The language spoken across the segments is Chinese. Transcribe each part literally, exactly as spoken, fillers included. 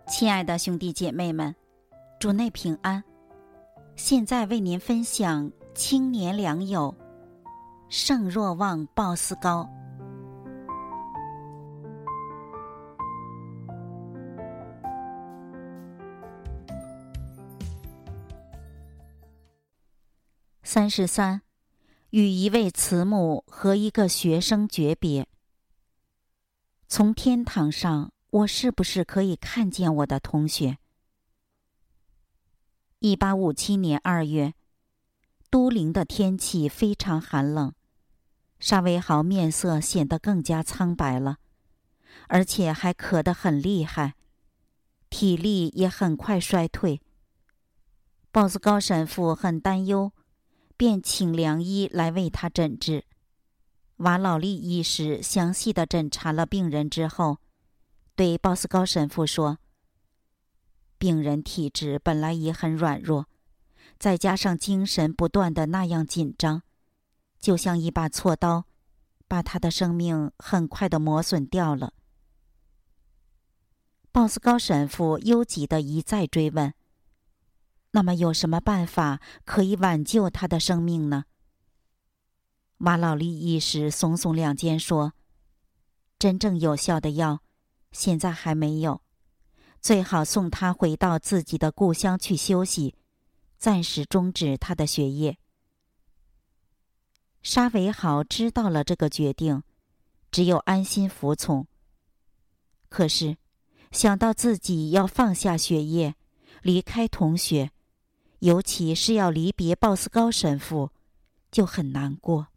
亲爱的兄弟姐妹们，主内平安。现在为您分享青年良友圣若望鲍斯高。三十三，与一位慈母和一个学生诀别。从天堂上，我是不是可以看见我的同学？一八五七年二月，都灵的天气非常寒冷，沙维豪面色显得更加苍白了，而且还咳得很厉害，体力也很快衰退。鲍斯高神父很担忧，便请良医来为他诊治。瓦老利医师详细地诊查了病人之后，对鲍斯高神父说，病人体质本来也很软弱，再加上精神不断的那样紧张，就像一把锉刀，把他的生命很快地磨损掉了。鲍斯高神父忧急地一再追问，那么有什么办法可以挽救他的生命呢？瓦老利医师耸耸两肩说，真正有效的药现在还没有，最好送他回到自己的故乡去休息，暂时终止他的学业。沙维豪知道了这个决定，只有安心服从。可是想到自己要放下学业，离开同学，尤其是要离别鲍斯高神父，就很难过。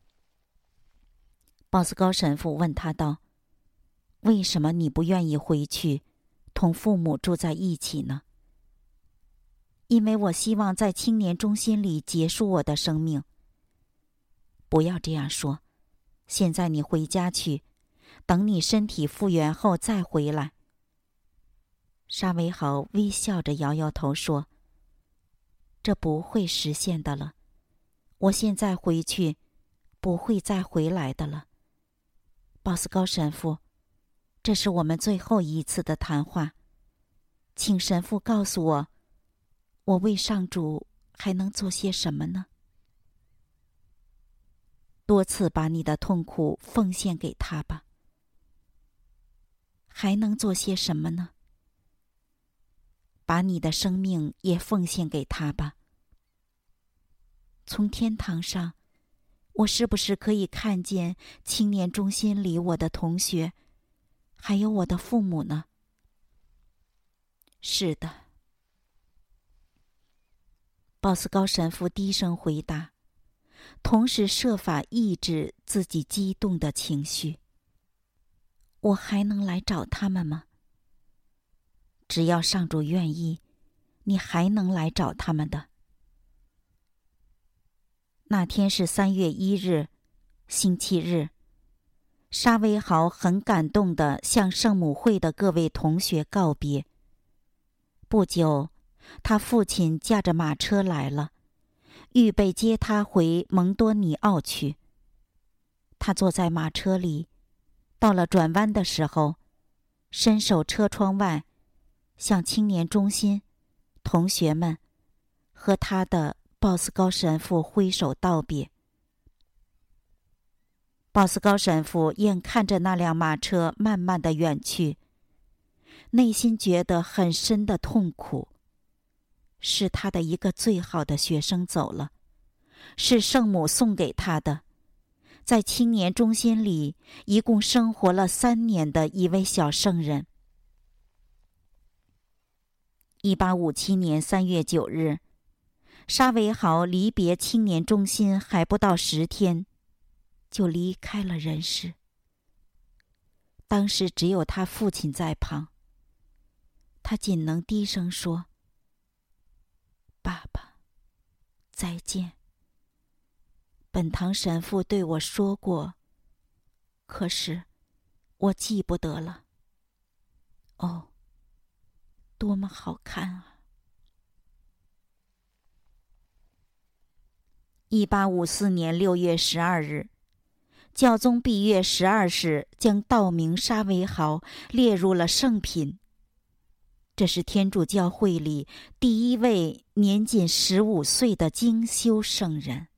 鲍斯高神父问他道，为什么你不愿意回去同父母住在一起呢？因为我希望在青年中心里结束我的生命。不要这样说，现在你回家去，等你身体复原后再回来。沙维豪微笑着摇摇头说，这不会实现的了，我现在回去不会再回来的了。鲍斯高神父，这是我们最后一次的谈话，请神父告诉我，我为上主还能做些什么呢？多次把你的痛苦奉献给他吧。还能做些什么呢？把你的生命也奉献给他吧。从天堂上，我是不是可以看见青年中心里我的同学，还有我的父母呢？是的。鲍斯高神父低声回答，同时设法抑制自己激动的情绪。我还能来找他们吗？只要上主愿意，你还能来找他们的。那天是三月一日，星期日。沙维豪很感动地向圣母会的各位同学告别。不久，他父亲驾着马车来了，预备接他回蒙多尼奥去。他坐在马车里，到了转弯的时候，伸手车窗外，向青年中心、同学们和他的鲍斯高神父挥手道别。鲍斯高神父眼看着那辆马车慢慢地远去，内心觉得很深的痛苦。是他的一个最好的学生走了，是圣母送给他的，在青年中心里一共生活了三年的一位小圣人。一八五七年三月九日，沙维豪离别青年中心还不到十天，就离开了人世。当时只有他父亲在旁，他仅能低声说，爸爸，再见。本堂神父对我说过，可是我记不得了。哦，多么好看啊！一八五四年六月十二日，教宗闭月十二世将道明沙维豪列入了圣品。 这是天主教会里第一位年仅十五岁的精修圣人。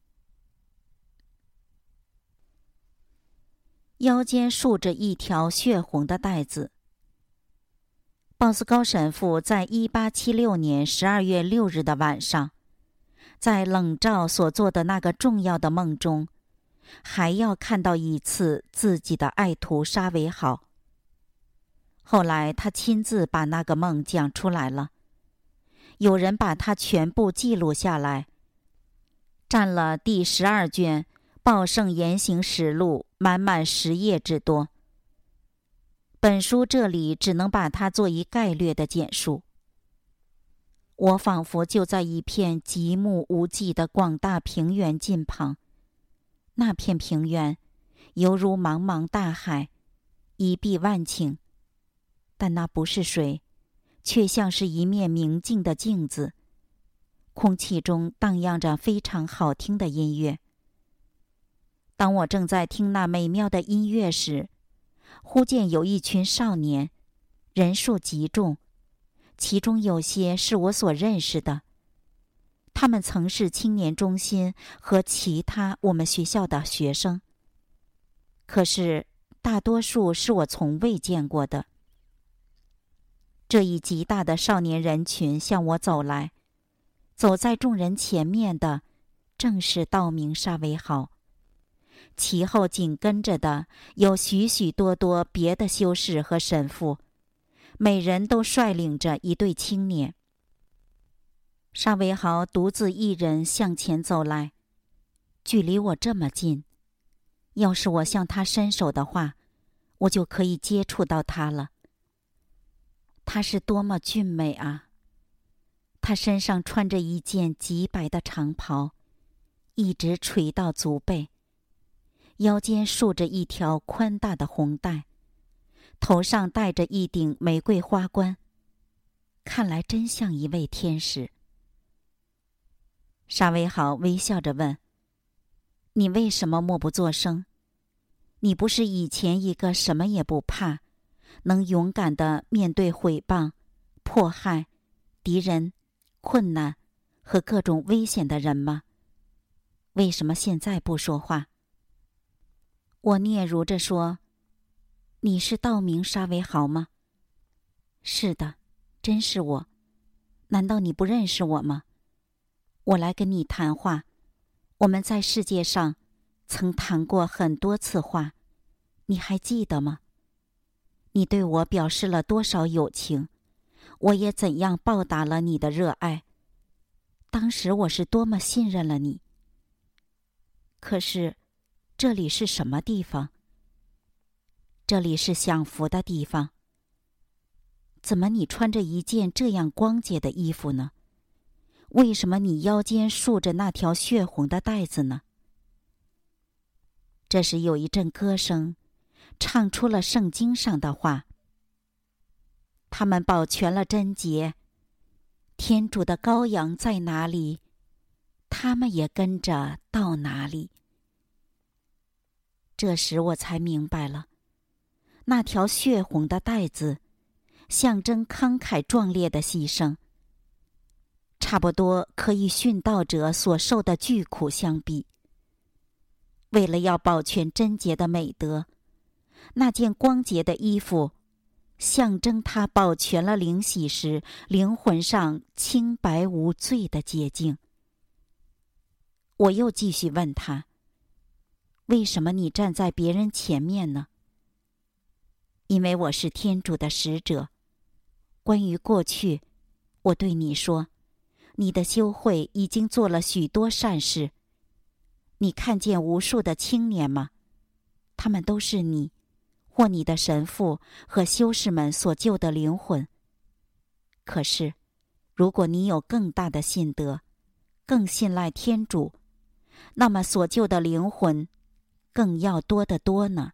腰间束着一条血红的带子。鲍斯高神父在一八七六年十二月六日的晚上，在冷照所做的那个重要的梦中，还要看到一次自己的爱徒沙维好。后来他亲自把那个梦讲出来了，有人把它全部记录下来，占了第十二卷《报圣言行实录》满满十页之多。本书这里只能把它做一概略的简述。我仿佛就在一片极目无际的广大平原近旁，那片平原犹如茫茫大海，一碧万顷，但那不是水，却像是一面明净的镜子。空气中荡漾着非常好听的音乐。当我正在听那美妙的音乐时，忽见有一群少年，人数极众，其中有些是我所认识的。他们曾是青年中心和其他我们学校的学生，可是大多数是我从未见过的。这一极大的少年人群向我走来，走在众人前面的正是道明沙维好，其后紧跟着的有许许多多别的修士和神父，每人都率领着一对青年。沙维豪独自一人向前走来，距离我这么近，要是我向他伸手的话，我就可以接触到他了。他是多么俊美啊！他身上穿着一件极白的长袍，一直垂到足背，腰间束着一条宽大的红带，头上戴着一顶玫瑰花冠，看来真像一位天使。沙维好微笑着问：“你为什么默不作声？你不是以前一个什么也不怕，能勇敢地面对毁谤、迫害、敌人、困难和各种危险的人吗？为什么现在不说话？”我嗫嚅着说：“你是道明沙维好吗？”“是的，真是我。难道你不认识我吗？我来跟你谈话，我们在世界上曾谈过很多次话，你还记得吗？你对我表示了多少友情，我也怎样报答了你的热爱。当时我是多么信任了你。可是，这里是什么地方？这里是享福的地方。怎么你穿着一件这样光洁的衣服呢？为什么你腰间束着那条血红的带子呢？”这时有一阵歌声唱出了圣经上的话：“他们保全了贞洁，天主的羔羊在哪里，他们也跟着到哪里。”这时我才明白了，那条血红的带子象征慷慨壮烈的牺牲，差不多可以殉道者所受的巨苦相比。为了要保全贞洁的美德，那件光洁的衣服象征他保全了灵洗时灵魂上清白无罪的洁净。我又继续问他：“为什么你站在别人前面呢？”“因为我是天主的使者。关于过去，我对你说，你的修会已经做了许多善事。你看见无数的青年吗？他们都是你或你的神父和修士们所救的灵魂。可是，如果你有更大的信德，更信赖天主，那么所救的灵魂更要多得多呢。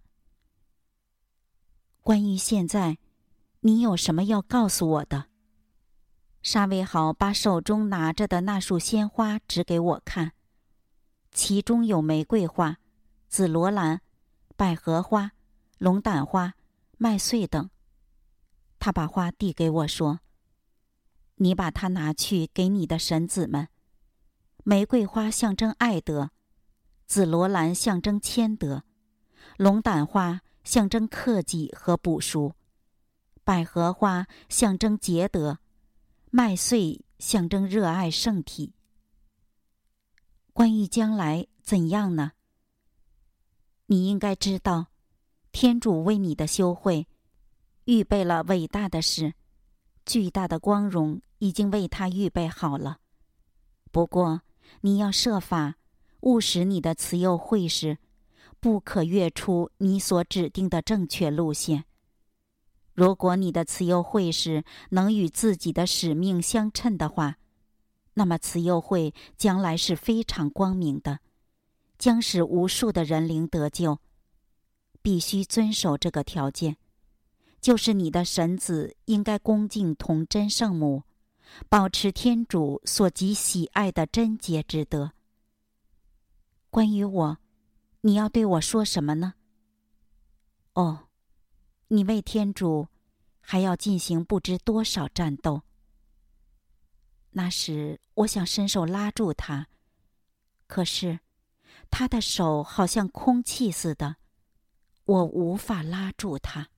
关于现在，你有什么要告诉我的？”沙维好把手中拿着的那束鲜花指给我看，其中有玫瑰花、紫罗兰、百合花、龙胆花、麦穗等。 他把花递给我说：“你把它拿去给你的神子们。玫瑰花象征爱德，紫罗兰象征谦德，龙胆花象征克己和补赎，百合花象征节德，麦穗象征热爱圣体。”关于将来怎样呢？你应该知道，天主为你的修会预备了伟大的事，巨大的光荣已经为他预备好了。不过，你要设法务使你的慈幼会士不可越出你所指定的正确路线。如果你的慈幼会士能与自己的使命相称的话，那么慈幼会将来是非常光明的，将使无数的人灵得救。必须遵守这个条件，就是你的神子应该恭敬童真圣母，保持天主所极喜爱的贞洁之德。关于我，你要对我说什么呢？哦，你为天主还要进行不知多少战斗。那时我想伸手拉住他，可是他的手好像空气似的，我无法拉住他。